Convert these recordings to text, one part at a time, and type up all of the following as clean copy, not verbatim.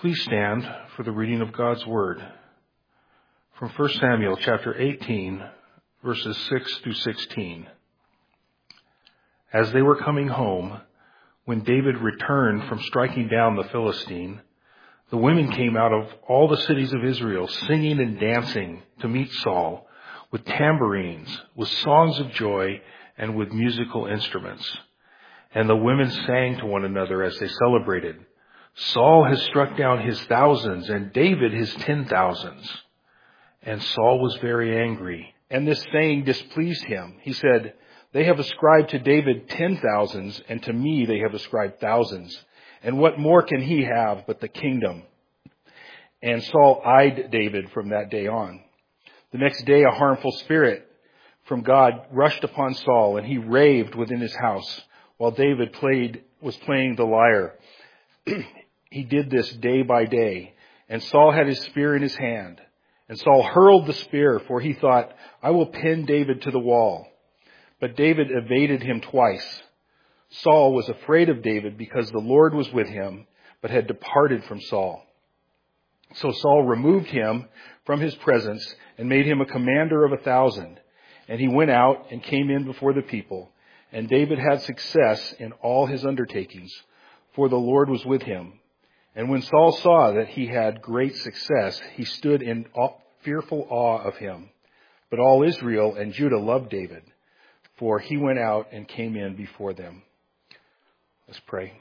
Please stand for the reading of God's Word from 1 Samuel chapter 18, verses 6 through 16. As they were coming home, when David returned from striking down the Philistine, the women came out of all the cities of Israel, singing and dancing to meet Saul, with tambourines, with songs of joy, and with musical instruments. And the women sang to one another as they celebrated, "Saul has struck down his thousands, and David his 10,000s." And Saul was very angry, and this saying displeased him. He said, "They have ascribed to David 10,000s, and to me they have ascribed thousands. And what more can he have but the kingdom?" And Saul eyed David from that day on. The next day a harmful spirit from God rushed upon Saul, and he raved within his house while David was playing the lyre. He did this day by day, and Saul had his spear in his hand. And Saul hurled the spear, for he thought, "I will pin David to the wall." But David evaded him twice. Saul was afraid of David because the Lord was with him, but had departed from Saul. So Saul removed him from his presence and made him a commander of 1,000. And he went out and came in before the people. And David had success in all his undertakings, for the Lord was with him. And when Saul saw that he had great success, he stood in fearful awe of him. But all Israel and Judah loved David, for he went out and came in before them. Let's pray.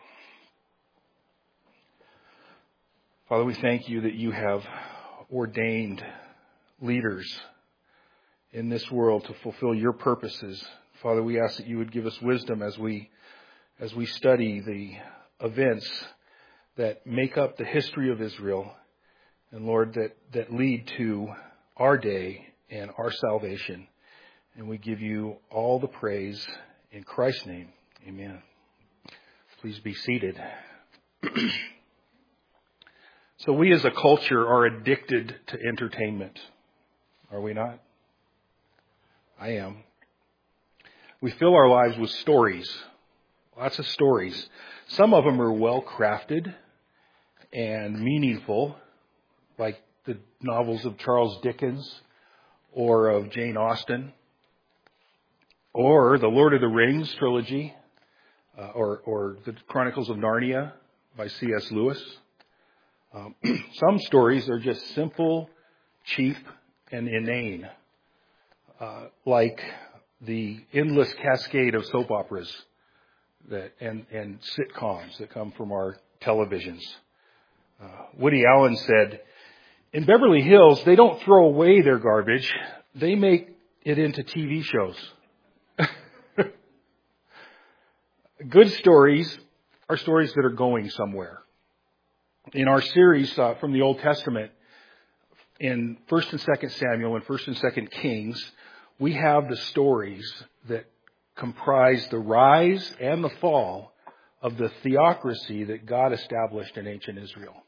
Father, we thank you that you have ordained leaders in this world to fulfill your purposes. Father, we ask that you would give us wisdom as we study the events that make up the history of Israel, and Lord, that lead to our day and our salvation. And we give you all the praise in Christ's name. Amen. Please be seated. So we as a culture are addicted to entertainment. Are we not? I am. We fill our lives with stories. Lots of stories. Some of them are well crafted and meaningful, like the novels of Charles Dickens or of Jane Austen, or the Lord of the Rings trilogy, or the Chronicles of Narnia by C.S. Lewis. Some stories are just simple, cheap, and inane, like the endless cascade of soap operas and sitcoms that come from our televisions. Woody Allen said, "In Beverly Hills, they don't throw away their garbage. They make it into TV shows." Good stories are stories that are going somewhere. In our series from the Old Testament, in 1 and 2 Samuel and 1 and 2 Kings, we have the stories that comprise the rise and the fall of the theocracy that God established in ancient Israel.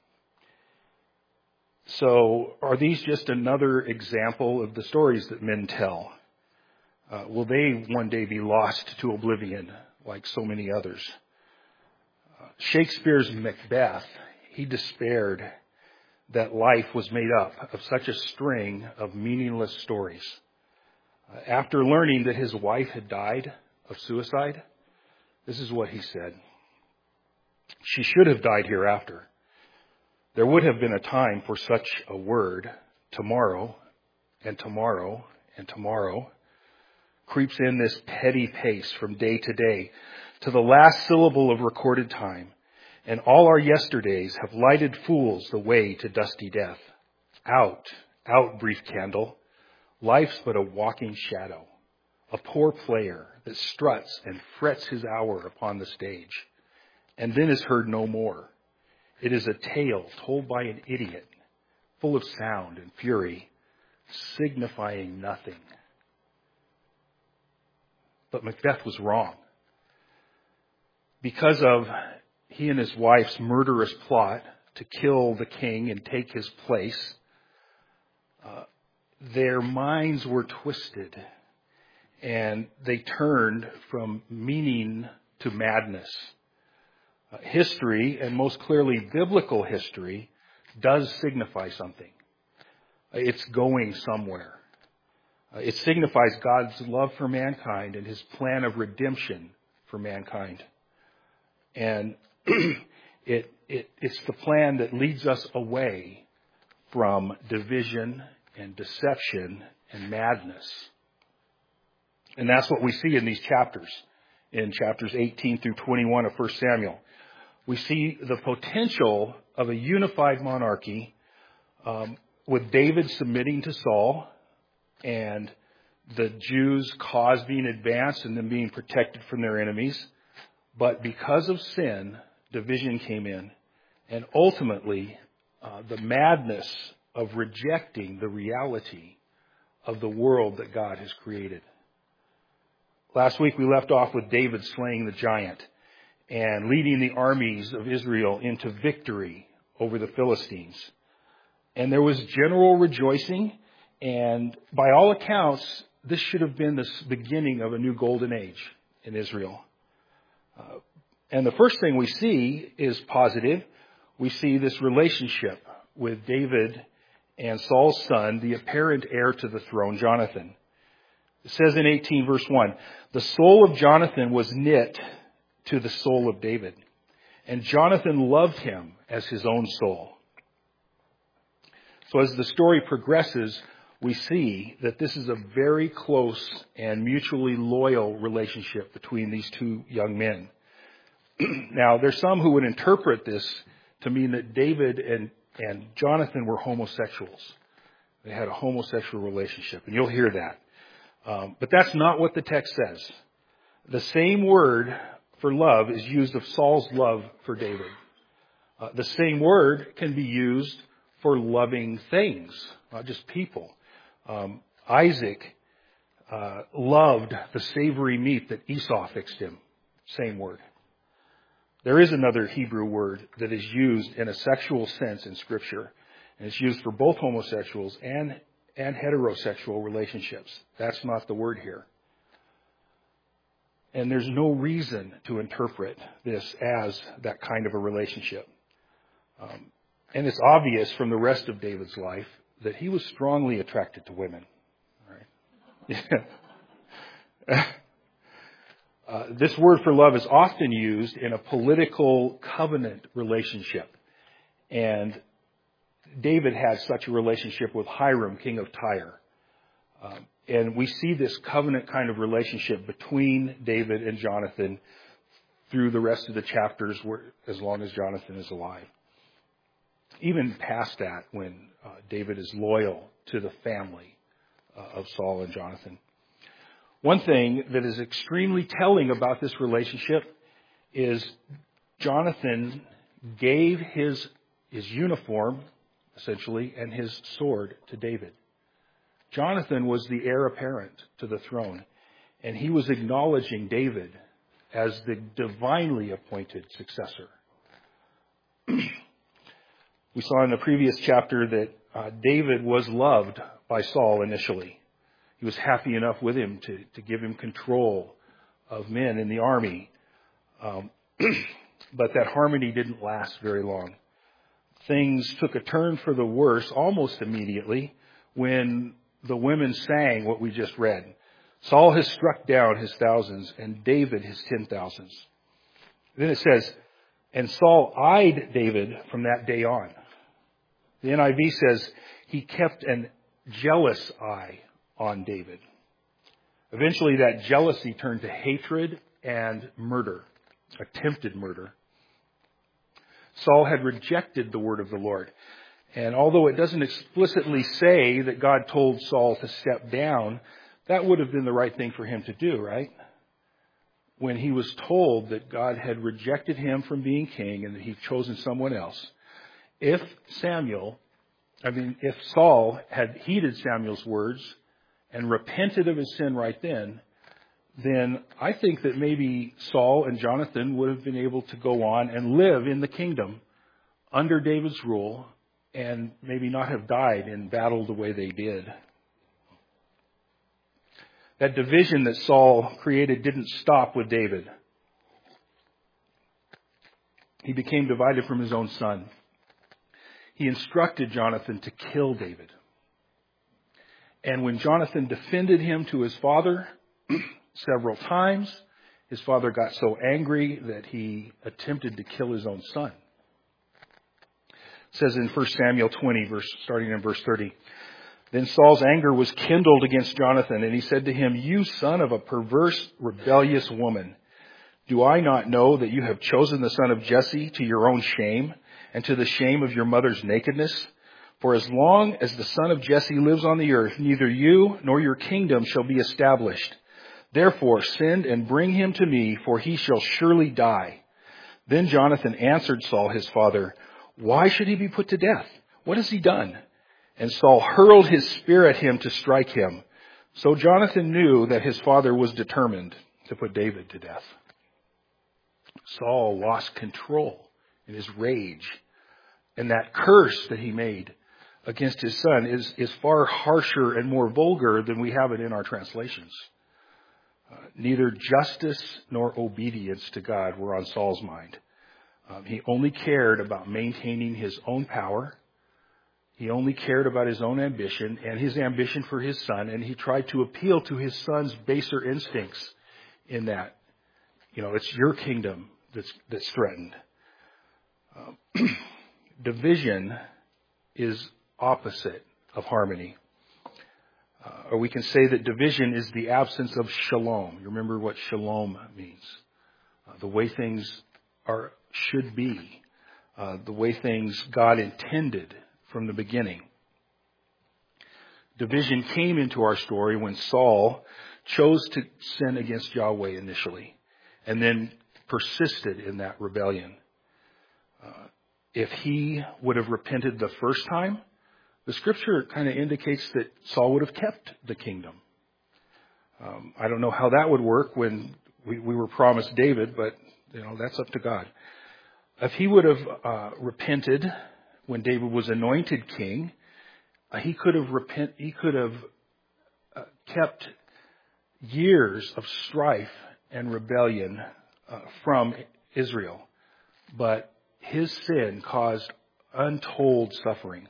So are these just another example of the stories that men tell? Will they one day be lost to oblivion like so many others? Shakespeare's Macbeth, he despaired that life was made up of such a string of meaningless stories. After learning that his wife had died of suicide, this is what he said: "She should have died hereafter. There would have been a time for such a word. Tomorrow, and tomorrow, and tomorrow creeps in this petty pace from day to day to the last syllable of recorded time. And all our yesterdays have lighted fools the way to dusty death. Out, out, brief candle. Life's but a walking shadow, a poor player that struts and frets his hour upon the stage, and then is heard no more. It is a tale told by an idiot, full of sound and fury, signifying nothing." But Macbeth was wrong. Because of he and his wife's murderous plot to kill the king and take his place, their minds were twisted, and they turned from meaning to madness. History, and most clearly biblical history, does signify something. It's going somewhere. It signifies God's love for mankind and his plan of redemption for mankind. And it's the plan that leads us away from division and deception and madness. And that's what we see in these chapters, in chapters 18 through 21 of 1 Samuel. We see the potential of a unified monarchy, with David submitting to Saul and the Jews' cause being advanced and them being protected from their enemies. But because of sin, division came in. And ultimately, the madness of rejecting the reality of the world that God has created. Last week we left off with David slaying the giant and leading the armies of Israel into victory over the Philistines. And there was general rejoicing, and by all accounts, this should have been the beginning of a new golden age in Israel. And the first thing we see is positive. We see this relationship with David and Saul's son, the apparent heir to the throne, Jonathan. It says in 18 verse 1, the soul of Jonathan was knit to the soul of David, and Jonathan loved him as his own soul. So as the story progresses, we see that this is a very close and mutually loyal relationship between these two young men. Now, there's some who would interpret this to mean that David and Jonathan were homosexuals. They had a homosexual relationship, and you'll hear that. But that's not what the text says. The same word for love is used of Saul's love for David. The same word can be used for loving things, not just people. Isaac loved the savory meat that Esau fixed him. Same word. There is another Hebrew word that is used in a sexual sense in Scripture, and it's used for both homosexuals and heterosexual relationships. That's not the word here. And there's no reason to interpret this as that kind of a relationship. And it's obvious from the rest of David's life that he was strongly attracted to women. Right? This word for love is often used in a political covenant relationship. And David had such a relationship with Hiram, king of Tyre. And we see this covenant kind of relationship between David and Jonathan through the rest of the chapters, as long as Jonathan is alive. Even past that, when David is loyal to the family of Saul and Jonathan. One thing that is extremely telling about this relationship is Jonathan gave his uniform, essentially, and his sword to David. Jonathan was the heir apparent to the throne, and he was acknowledging David as the divinely appointed successor. We saw in the previous chapter that David was loved by Saul initially. He was happy enough with him to give him control of men in the army. But that harmony didn't last very long. Things took a turn for the worse almost immediately when the women sang what we just read. Saul has struck down his thousands and David his 10,000s. Then it says, and Saul eyed David from that day on. The NIV says he kept an jealous eye on David. Eventually that jealousy turned to hatred and murder, attempted murder. Saul had rejected the word of the Lord. And although it doesn't explicitly say that God told Saul to step down, that would have been the right thing for him to do, right? When he was told that God had rejected him from being king and that he'd chosen someone else. If Saul had heeded Samuel's words and repented of his sin right then I think that maybe Saul and Jonathan would have been able to go on and live in the kingdom under David's rule and maybe not have died in battle the way they did. That division that Saul created didn't stop with David. He became divided from his own son. he instructed Jonathan to kill David. And when Jonathan defended him to his father several times, his father got so angry that he attempted to kill his own son. It says in 1 Samuel 20, starting in verse 30, "Then Saul's anger was kindled against Jonathan, and he said to him, 'You son of a perverse, rebellious woman, do I not know that you have chosen the son of Jesse to your own shame and to the shame of your mother's nakedness? For as long as the son of Jesse lives on the earth, neither you nor your kingdom shall be established. Therefore send and bring him to me, for he shall surely die.' Then Jonathan answered Saul his father, 'Why should he be put to death? What has he done?' And Saul hurled his spear at him to strike him. So Jonathan knew that his father was determined to put David to death." Saul lost control in his rage. And that curse that he made against his son is far harsher and more vulgar than we have it in our translations. Neither justice nor obedience to God were on Saul's mind. He only cared about maintaining his own power. He only cared about his own ambition and his ambition for his son. And he tried to appeal to his son's baser instincts in that, it's your kingdom that's threatened. Division is opposite of harmony. Or we can say that division is the absence of shalom. You remember what shalom means? The way things should be. The way things God intended from the beginning. Division came into our story when Saul chose to sin against Yahweh initially and then persisted in that rebellion. If he would have repented the first time, the scripture kind of indicates that Saul would have kept the kingdom. I don't know how that would work when we were promised David, but that's up to God. If he would have repented when David was anointed king, he could have kept years of strife and rebellion from Israel. But his sin caused untold suffering.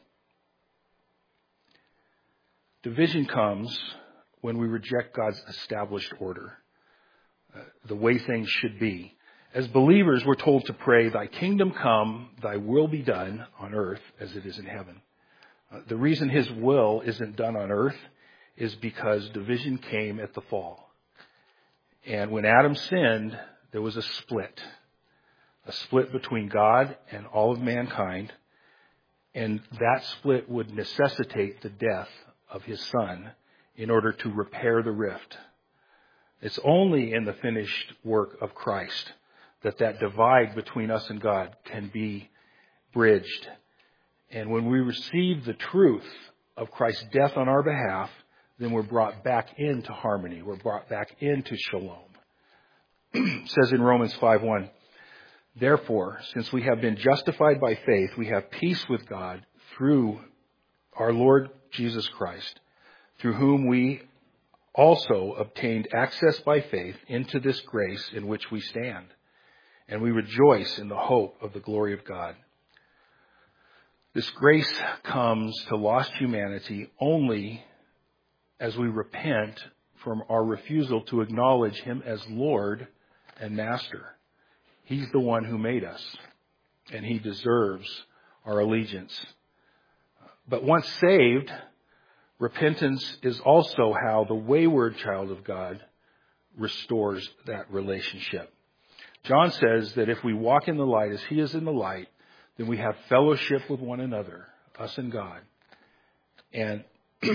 Division comes when we reject God's established order, the way things should be. As believers, we're told to pray, "Thy kingdom come, thy will be done on earth as it is in heaven." The reason his will isn't done on earth is because division came at the fall. And when Adam sinned, there was a split between God and all of mankind. And that split would necessitate the death of his son in order to repair the rift. It's only in the finished work of Christ that divide between us and God can be bridged. And when we receive the truth of Christ's death on our behalf, then we're brought back into harmony. We're brought back into shalom. It says in Romans 5:1, "Therefore, since we have been justified by faith, we have peace with God through our Lord Jesus Christ, through whom we also obtained access by faith into this grace in which we stand. And we rejoice in the hope of the glory of God." This grace comes to lost humanity only as we repent from our refusal to acknowledge him as Lord and Master. He's the one who made us, and he deserves our allegiance. But once saved, repentance is also how the wayward child of God restores that relationship. John says that if we walk in the light as he is in the light, then we have fellowship with one another, us and God. And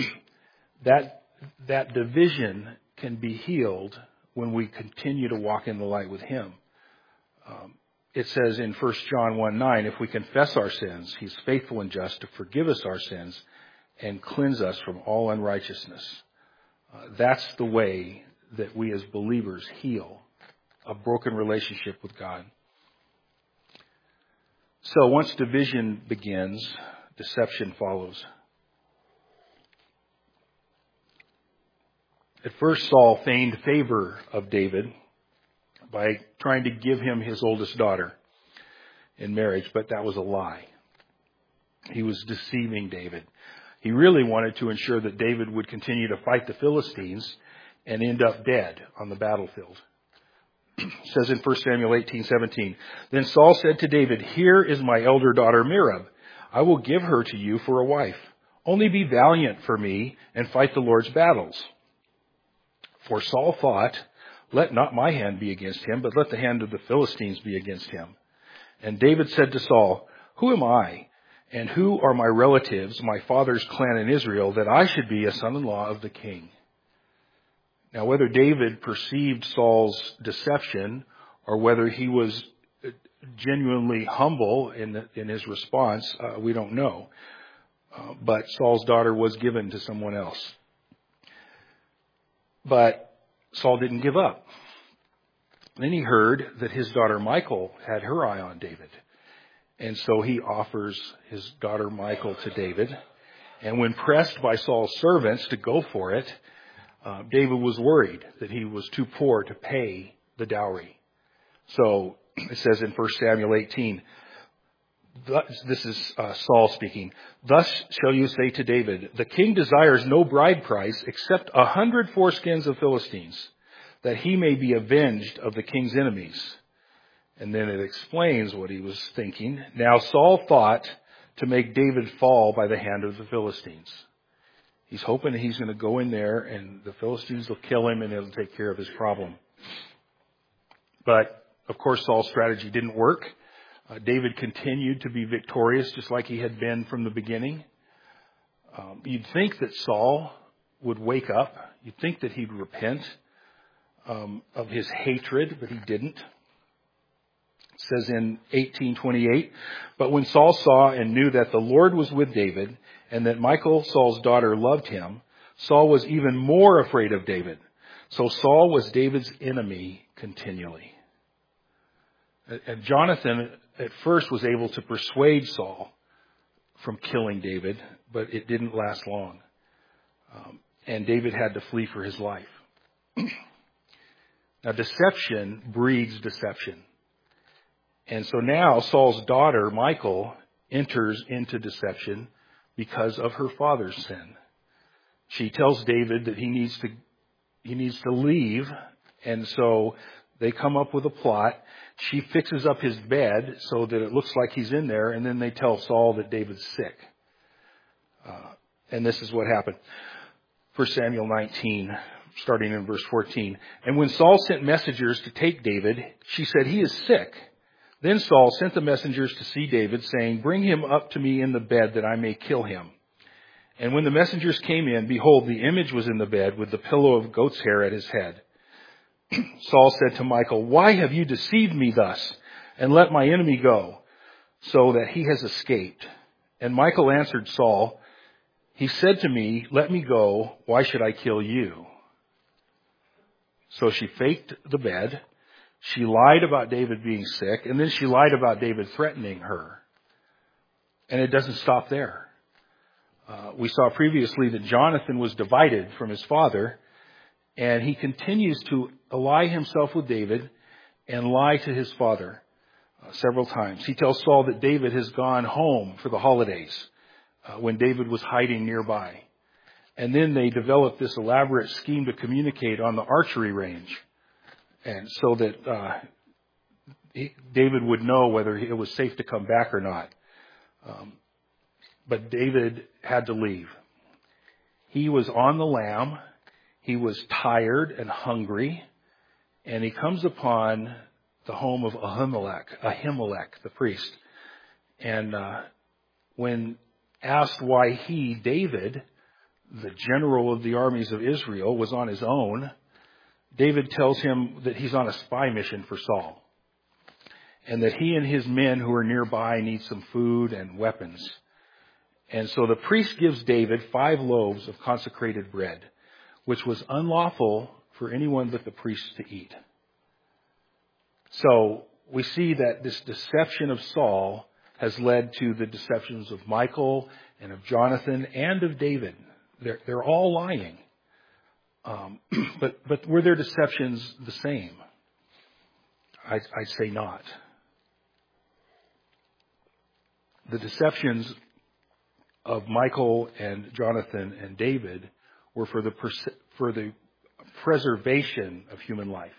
that division can be healed when we continue to walk in the light with him. It says in 1 John 1:9, if we confess our sins, he's faithful and just to forgive us our sins and cleanse us from all unrighteousness. That's the way that we as believers heal a broken relationship with God. So once division begins, deception follows. At first, Saul feigned favor of David by trying to give him his oldest daughter in marriage, but that was a lie. He was deceiving David. He really wanted to ensure that David would continue to fight the Philistines and end up dead on the battlefield. It says in 1 Samuel 18:17, Then Saul said to David, Here is my elder daughter Merab. I will give her to you for a wife. Only be valiant for me and fight the Lord's battles. For Saul thought, Let not my hand be against him, but let the hand of the Philistines be against him. And David said to Saul, Who am I, and who are my relatives, my father's clan in Israel, that I should be a son-in-law of the king? Now, whether David perceived Saul's deception or whether he was genuinely humble in his response, we don't know. But Saul's daughter was given to someone else. But Saul didn't give up. Then he heard that his daughter Michal had her eye on David. And so he offers his daughter Michal to David. And when pressed by Saul's servants to go for it, David was worried that he was too poor to pay the dowry. So it says in 1 Samuel 18, this is Saul speaking, Thus shall you say to David, The king desires no bride price except 100 foreskins of Philistines, that he may be avenged of the king's enemies. And then it explains what he was thinking. Now Saul thought to make David fall by the hand of the Philistines. He's hoping that he's going to go in there and the Philistines will kill him and it'll take care of his problem. But, of course, Saul's strategy didn't work. David continued to be victorious just like he had been from the beginning. You'd think that Saul would wake up. You'd think that he'd repent of his hatred, but he didn't. It says in 18:28, But when Saul saw and knew that the Lord was with David, and that Michal, Saul's daughter, loved him, Saul was even more afraid of David. So Saul was David's enemy continually. And Jonathan at first was able to persuade Saul from killing David, but it didn't last long. And David had to flee for his life. Now, deception breeds deception. And so now Saul's daughter, Michal, enters into deception because of her father's sin. She tells David that he needs to leave, and so they come up with a plot. She fixes up his bed so that it looks like he's in there, and then they tell Saul that David's sick. And this is what happened. 1 Samuel 19, starting in verse 14. And when Saul sent messengers to take David, she said, He is sick. Then Saul sent the messengers to see David, saying, Bring him up to me in the bed that I may kill him. And when the messengers came in, behold, the image was in the bed with the pillow of goat's hair at his head. Saul said to Michal, Why have you deceived me thus, and let my enemy go, so that he has escaped? And Michal answered Saul, He said to me, Let me go, why should I kill you? So she faked the bed. She lied about David being sick, and then she lied about David threatening her. And it doesn't stop there. We saw previously that Jonathan was divided from his father, and he continues to ally himself with David and lie to his father several times. He tells Saul that David has gone home for the holidays when David was hiding nearby. And then they develop this elaborate scheme to communicate on the archery range. And so that David would know whether it was safe to come back or not. But David had to leave. He was on the lam. He was tired and hungry. And he comes upon the home of Ahimelech, the priest. And when asked why he, David, the general of the armies of Israel, was on his own, David tells him that he's on a spy mission for Saul, and that he and his men who are nearby need some food and weapons. And so the priest gives David 5 loaves of consecrated bread, which was unlawful for anyone but the priests to eat. So we see that this deception of Saul has led to the deceptions of Michal and of Jonathan and of David. They're all lying. But were their deceptions the same? I'd say not. The deceptions of Michal and Jonathan and David were for the preservation of human life.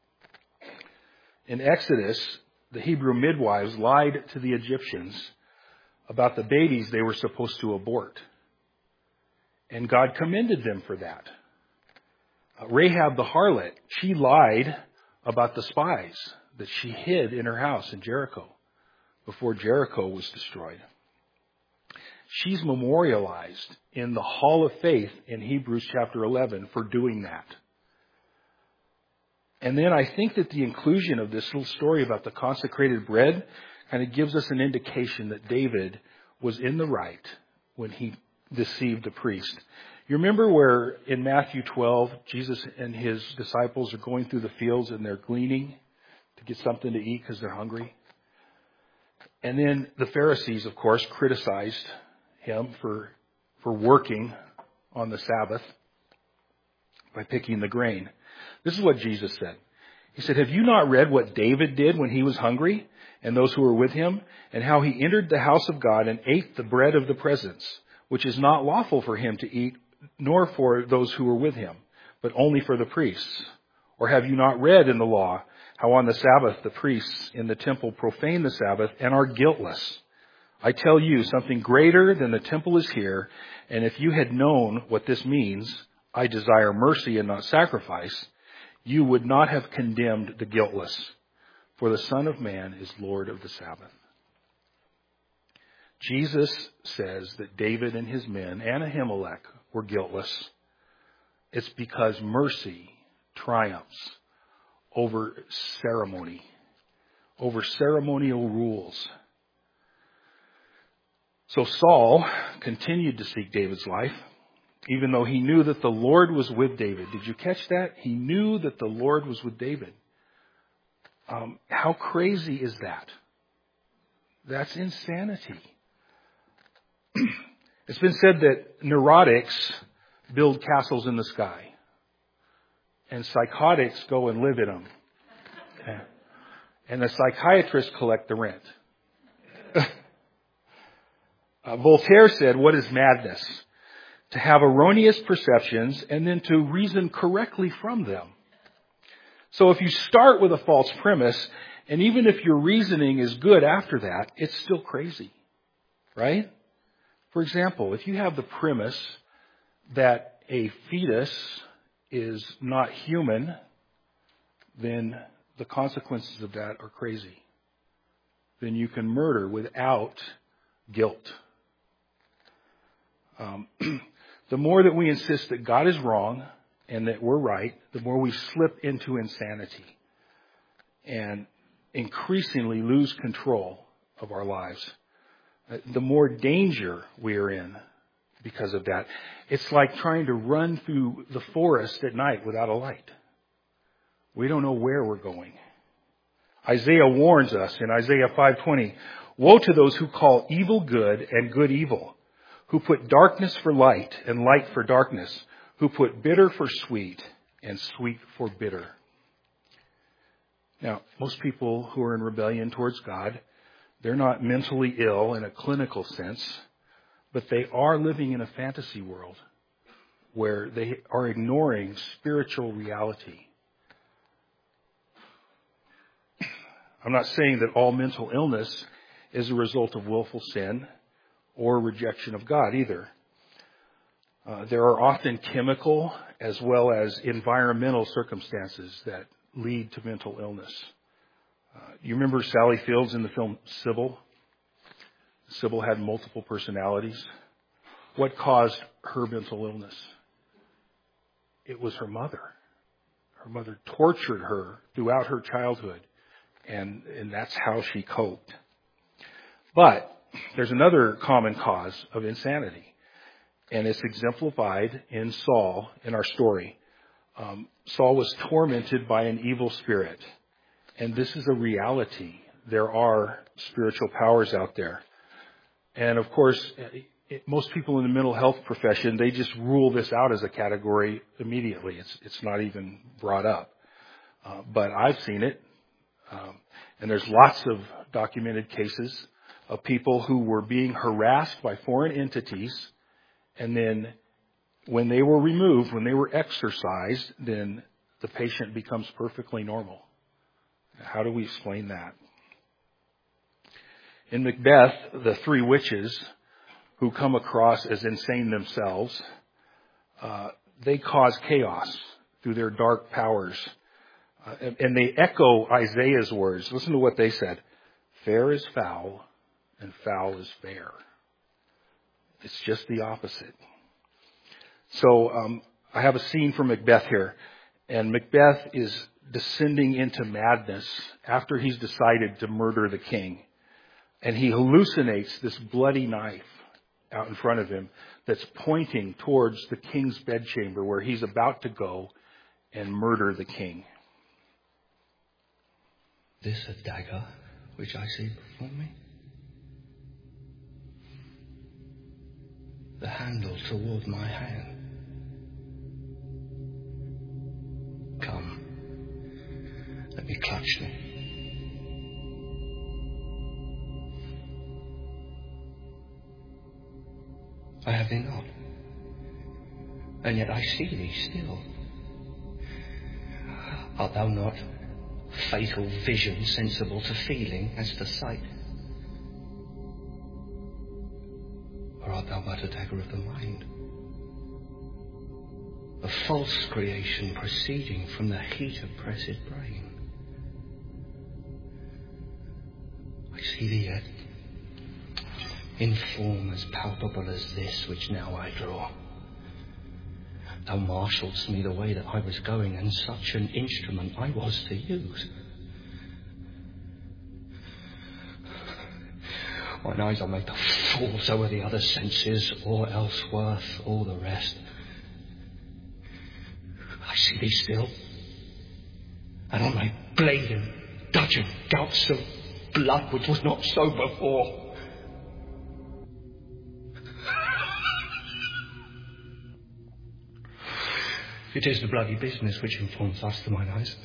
In Exodus, the Hebrew midwives lied to the Egyptians about the babies they were supposed to abort. And God commended them for that. Rahab the harlot, she lied about the spies that she hid in her house in Jericho before Jericho was destroyed. She's memorialized in the Hall of Faith in Hebrews chapter 11 for doing that. And then I think that the inclusion of this little story about the consecrated bread kind of gives us an indication that David was in the right when he deceived the priest. You remember where in Matthew 12, Jesus and his disciples are going through the fields and they're gleaning to get something to eat because they're hungry? And then the Pharisees, of course, criticized him for working on the Sabbath by picking the grain. This is what Jesus said. He said, "Have you not read what David did when he was hungry and those who were with him, and how he entered the house of God and ate the bread of the presence, which is not lawful for him to eat, nor for those who were with him, but only for the priests? Or have you not read in the law how on the Sabbath the priests in the temple profane the Sabbath and are guiltless? I tell you, something greater than the temple is here, and if you had known what this means, I desire mercy and not sacrifice, you would not have condemned the guiltless, for the Son of Man is Lord of the Sabbath." Jesus says that David and his men and Ahimelech were guiltless. It's because mercy triumphs over ceremony, over ceremonial rules. So Saul continued to seek David's life, even though he knew that the Lord was with David. Did you catch that? He knew that the Lord was with David. How crazy is that? That's insanity. It's been said that neurotics build castles in the sky, and psychotics go and live in them. And the psychiatrists collect the rent. Voltaire said, "What is madness? To have erroneous perceptions and then to reason correctly from them." So if you start with a false premise, and even if your reasoning is good after that, it's still crazy, right? For example, if you have the premise that a fetus is not human, then the consequences of that are crazy. Then you can murder without guilt. The more that we insist that God is wrong and that we're right, the more we slip into insanity and increasingly lose control of our lives. The more danger we are in because of that. It's like trying to run through the forest at night without a light. We don't know where we're going. Isaiah warns us in Isaiah 5:20, "Woe to those who call evil good and good evil, who put darkness for light and light for darkness, who put bitter for sweet and sweet for bitter." Now, most people who are in rebellion towards God, they're not mentally ill in a clinical sense, but they are living in a fantasy world where they are ignoring spiritual reality. I'm not saying that all mental illness is a result of willful sin or rejection of God either. There are often chemical as well as environmental circumstances that lead to mental illness. You remember Sally Fields in the film Sybil? Sybil had multiple personalities. What caused her mental illness? It was her mother. Her mother tortured her throughout her childhood, and that's how she coped. But there's another common cause of insanity, and it's exemplified in Saul in our story. Saul was tormented by an evil spirit, and this is a reality. There are spiritual powers out there. And of course, most people in the mental health profession, they just rule this out as a category immediately. It's not even brought up. But I've seen it. And there's lots of documented cases of people who were being harassed by foreign entities, and then when they were removed, when they were exorcised, then the patient becomes perfectly normal. How do we explain that? In Macbeth, the three witches, who come across as insane themselves, they cause chaos through their dark powers. And they echo Isaiah's words. Listen to what they said. Fair is foul, and foul is fair. It's just the opposite. So I have a scene from Macbeth here. And Macbeth is descending into madness after he's decided to murder the king. And he hallucinates this bloody knife out in front of him that's pointing towards the king's bedchamber where he's about to go and murder the king. This a dagger which I see before me? The handle toward my hand. Come, let me clutch thee. I have thee not, and yet I see thee still. Art thou not fatal vision sensible to feeling as to sight? Or art thou but a dagger of the mind? A false creation proceeding from the heat of pressed brain. I see thee yet, in form as palpable as this which now I draw. Thou marshall'st me the way that I was going, and such an instrument I was to use. Mine eyes are made to fall, so are the other senses, or else worth all the rest. I see thee still, and on thy blade and dudgeon gouts of blood which was not so before. It is the bloody business which informs us to mine eyes.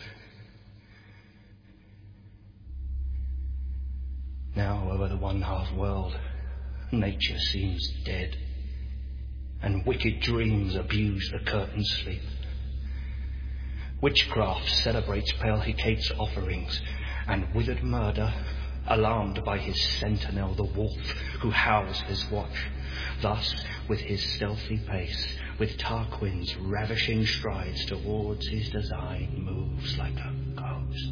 Now over the one half world, nature seems dead, and wicked dreams abuse the curtained sleep. Witchcraft celebrates pale Hecate's offerings, and withered murder, alarmed by his sentinel, the wolf, who howls his watch. Thus, with his stealthy pace, with Tarquin's ravishing strides towards his design, moves like a ghost.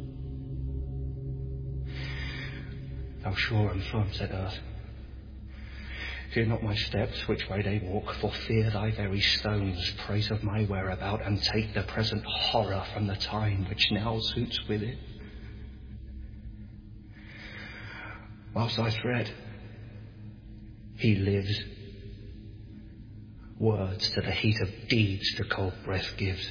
Thou sure and firm, said Earth, fear not my steps, which way they walk, for fear thy very stones praise of my whereabout, and take the present horror from the time which now suits with it. Whilst I thread, he lives. Words to the heat of deeds to cold breath gives.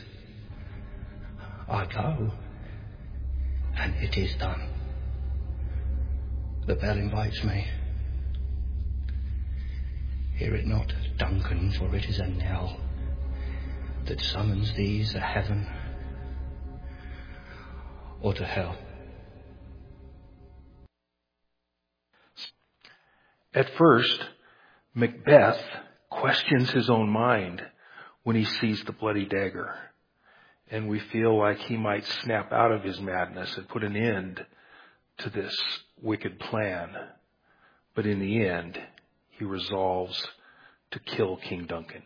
I go, and it is done. The bell invites me. Hear it not, Duncan, for it is a knell that summons these to heaven or to hell. At first, Macbeth questions his own mind when he sees the bloody dagger. And we feel like he might snap out of his madness and put an end to this wicked plan. But in the end, he resolves to kill King Duncan.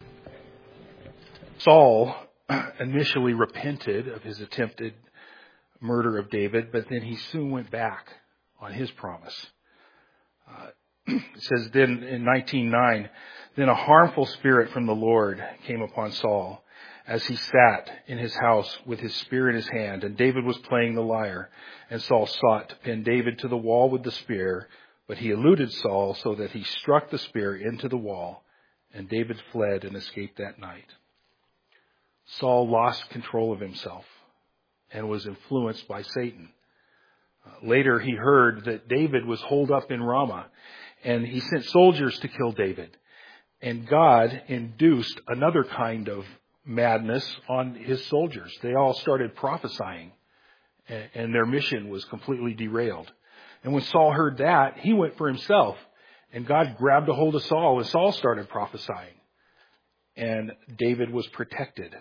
Saul initially repented of his attempted murder of David, but then he soon went back on his promise. It says then in 19:9, then a harmful spirit from the Lord came upon Saul as he sat in his house with his spear in his hand, and David was playing the lyre. And Saul sought to pin David to the wall with the spear, but he eluded Saul so that he struck the spear into the wall, and David fled and escaped that night. Saul lost control of himself and was influenced by Satan. Later he heard that David was holed up in Ramah, and he sent soldiers to kill David. And God induced another kind of madness on his soldiers. They all started prophesying, and their mission was completely derailed. And when Saul heard that, he went for himself. And God grabbed a hold of Saul, and Saul started prophesying. And David was protected.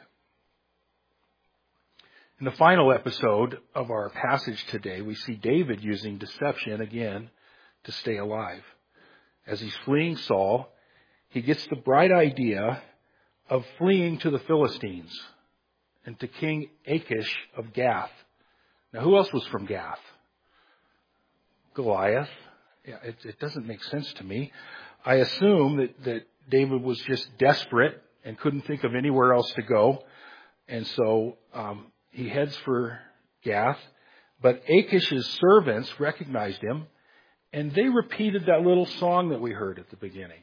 In the final episode of our passage today, we see David using deception again to stay alive. As he's fleeing Saul, he gets the bright idea of fleeing to the Philistines and to King Achish of Gath. Now, who else was from Gath? Goliath. Yeah, it doesn't make sense to me. I assume that David was just desperate and couldn't think of anywhere else to go. And so he heads for Gath. But Achish's servants recognized him, and they repeated that little song that we heard at the beginning.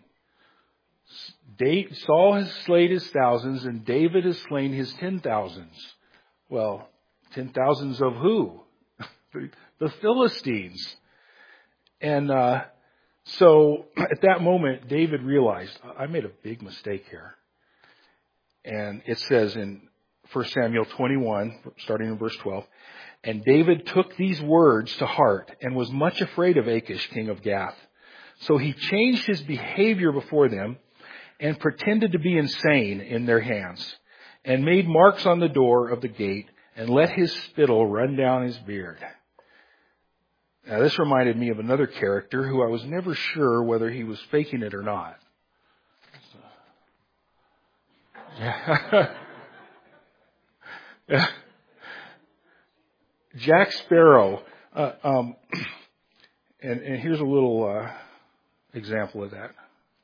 Saul has slain his thousands, and David has slain his 10,000s. Well, 10,000s of who? The Philistines. And so at that moment, David realized, I made a big mistake here. And it says in 1 Samuel 21, starting in verse 12, and David took these words to heart and was much afraid of Achish, king of Gath. So he changed his behavior before them and pretended to be insane in their hands, and made marks on the door of the gate and let his spittle run down his beard. Now, this reminded me of another character who I was never sure whether he was faking it or not. Jack Sparrow. And here's a little example of that.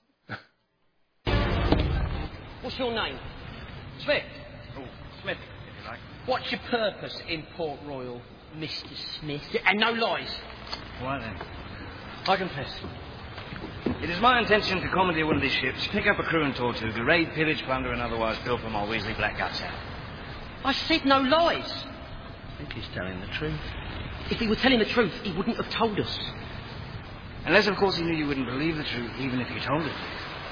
What's your name? Smith. Oh, Smith, if you like. What's your purpose in Port Royal, Mr. Smith? Yeah, and no lies. Why then? I confess. It is my intention to commandeer one of these ships, pick up a crew and Tortuga, raid, pillage, plunder, and otherwise pilfer my Weasley black guts out. I said no lies. I think he's telling the truth. If he were telling the truth, he wouldn't have told us. Unless, of course, he knew you wouldn't believe the truth, even if you told it.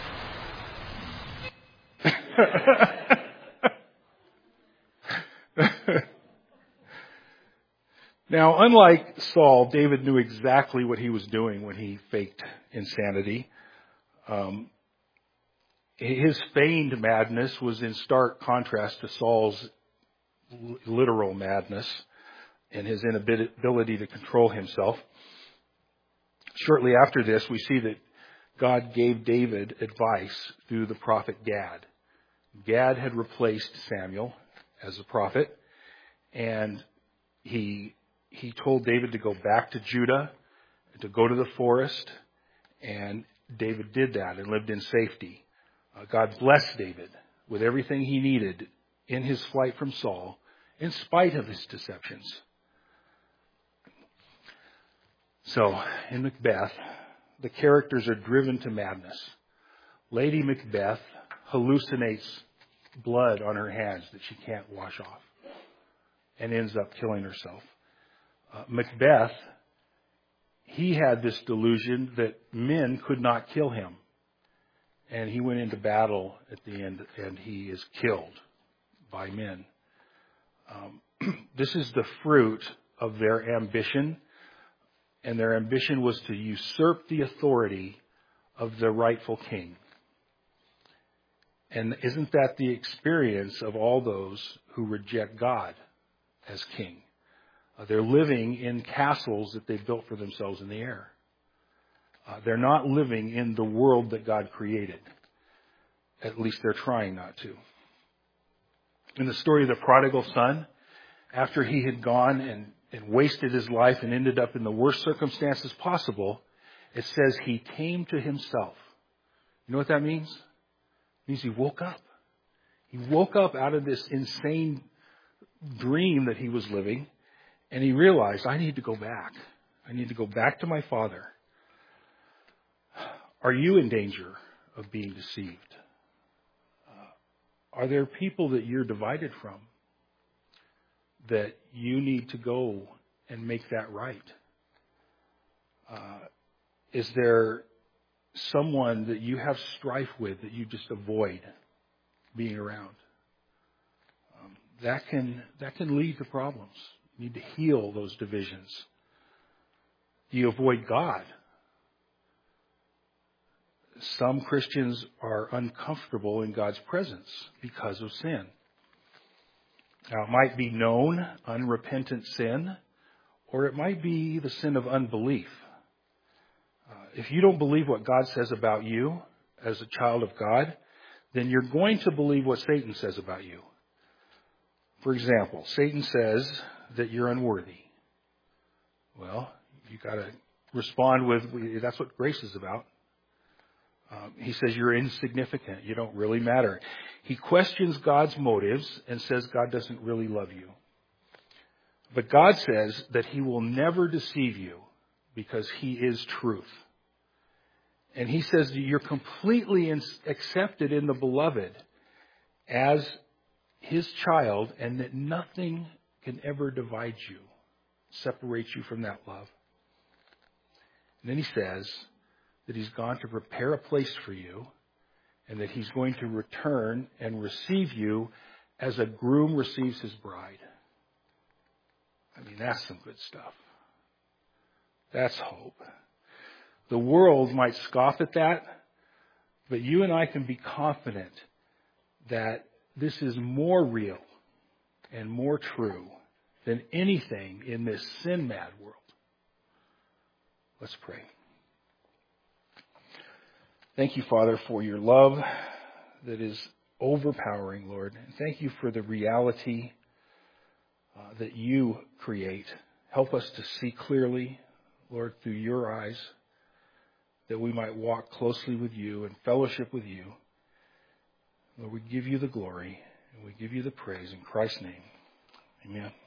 Now, unlike Saul, David knew exactly what he was doing when he faked insanity. His feigned madness was in stark contrast to Saul's literal madness and his inability to control himself. Shortly after this, we see that God gave David advice through the prophet Gad. Gad had replaced Samuel as a prophet, and he told David to go back to Judah, to go to the forest, and David did that and lived in safety. God blessed David with everything he needed in his flight from Saul, in spite of his deceptions. So, in Macbeth, the characters are driven to madness. Lady Macbeth hallucinates blood on her hands that she can't wash off and ends up killing herself. Macbeth, he had this delusion that men could not kill him. And he went into battle at the end, and he is killed by men. This is the fruit of their ambition, and their ambition was to usurp the authority of the rightful king. And isn't that the experience of all those who reject God as king? They're living in castles that they've built for themselves in the air. They're not living in the world that God created. At least they're trying not to. In the story of the prodigal son, after he had gone and wasted his life and ended up in the worst circumstances possible, it says he came to himself. You know what that means? It means he woke up. He woke up out of this insane dream that he was living, and he realized, I need to go back. I need to go back to my father. Are you in danger of being deceived? Are there people that you're divided from that you need to go and make that right? Is there someone that you have strife with that you just avoid being around? That can lead to problems. You need to heal those divisions. Do you avoid God? Some Christians are uncomfortable in God's presence because of sin. Now, it might be known, unrepentant sin, or it might be the sin of unbelief. If you don't believe what God says about you as a child of God, then you're going to believe what Satan says about you. For example, Satan says that you're unworthy. Well, you got to respond with, that's what grace is about. He says you're insignificant. You don't really matter. He questions God's motives and says God doesn't really love you. But God says that He will never deceive you because He is truth. And He says that you're completely accepted in the Beloved as His child, and that nothing can ever divide you, separate you from that love. And then He says that He's gone to prepare a place for you, and that He's going to return and receive you as a groom receives his bride. I mean, that's some good stuff. That's hope. The world might scoff at that, but you and I can be confident that this is more real and more true than anything in this sin-mad world. Let's pray. Thank you, Father, for your love that is overpowering, Lord. And thank you for the reality that you create. Help us to see clearly, Lord, through your eyes, that we might walk closely with you and fellowship with you. Lord, we give you the glory and we give you the praise in Christ's name. Amen.